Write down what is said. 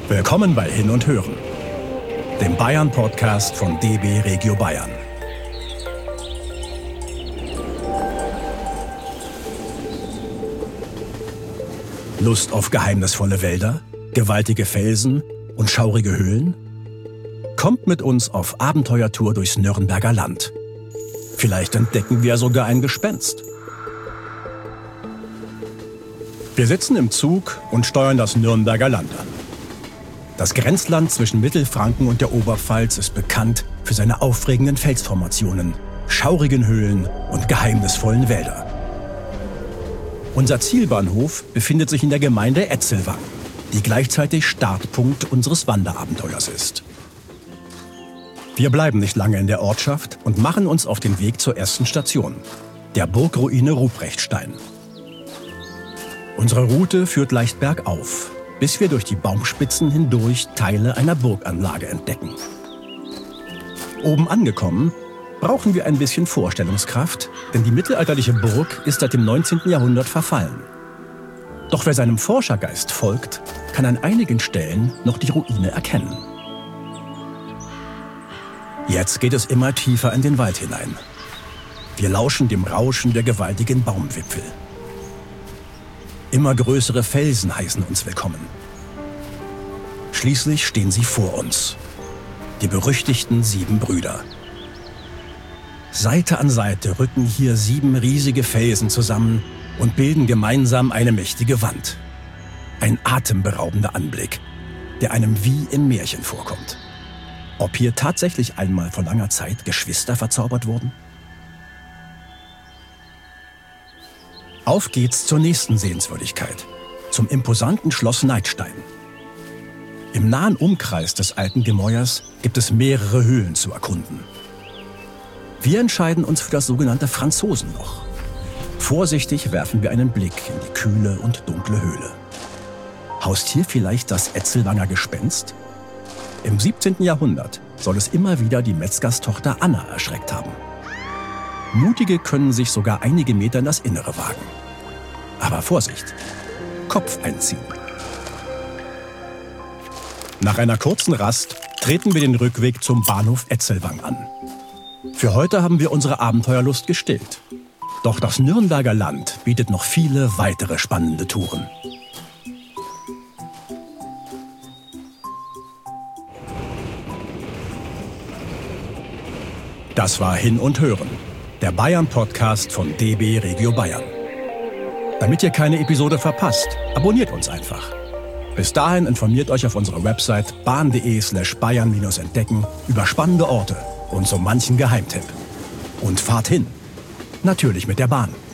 Willkommen bei Hin und Hören, dem Bayern-Podcast von DB Regio Bayern. Lust auf geheimnisvolle Wälder, gewaltige Felsen und schaurige Höhlen? Kommt mit uns auf Abenteuertour durchs Nürnberger Land. Vielleicht entdecken wir sogar ein Gespenst. Wir sitzen im Zug und steuern das Nürnberger Land an. Das Grenzland zwischen Mittelfranken und der Oberpfalz ist bekannt für seine aufregenden Felsformationen, schaurigen Höhlen und geheimnisvollen Wälder. Unser Zielbahnhof befindet sich in der Gemeinde Etzelwang, die gleichzeitig Startpunkt unseres Wanderabenteuers ist. Wir bleiben nicht lange in der Ortschaft und machen uns auf den Weg zur ersten Station, der Burgruine Ruprechtstein. Unsere Route führt leicht bergauf, bis wir durch die Baumspitzen hindurch Teile einer Burganlage entdecken. Oben angekommen, brauchen wir ein bisschen Vorstellungskraft, denn die mittelalterliche Burg ist seit dem 19. Jahrhundert verfallen. Doch wer seinem Forschergeist folgt, kann an einigen Stellen noch die Ruine erkennen. Jetzt geht es immer tiefer in den Wald hinein. Wir lauschen dem Rauschen der gewaltigen Baumwipfel. Immer größere Felsen heißen uns willkommen. Schließlich stehen sie vor uns. Die berüchtigten 7 Brüder. Seite an Seite rücken hier 7 riesige Felsen zusammen und bilden gemeinsam eine mächtige Wand. Ein atemberaubender Anblick, der einem wie im Märchen vorkommt. Ob hier tatsächlich einmal vor langer Zeit Geschwister verzaubert wurden? Auf geht's zur nächsten Sehenswürdigkeit, zum imposanten Schloss Neidstein. Im nahen Umkreis des alten Gemäuers gibt es mehrere Höhlen zu erkunden. Wir entscheiden uns für das sogenannte Franzosenloch. Vorsichtig werfen wir einen Blick in die kühle und dunkle Höhle. Haust hier vielleicht das Etzelwanger Gespenst? Im 17. Jahrhundert soll es immer wieder die Metzgerstochter Anna erschreckt haben. Mutige können sich sogar einige Meter in das Innere wagen. Aber Vorsicht! Kopf einziehen. Nach einer kurzen Rast treten wir den Rückweg zum Bahnhof Etzelwang an. Für heute haben wir unsere Abenteuerlust gestillt. Doch das Nürnberger Land bietet noch viele weitere spannende Touren. Das war Hin und Hören, der Bayern-Podcast von DB Regio Bayern. Damit ihr keine Episode verpasst, abonniert uns einfach. Bis dahin informiert euch auf unserer Website bahn.de/bayern-entdecken über spannende Orte und so manchen Geheimtipp. Und fahrt hin. Natürlich mit der Bahn.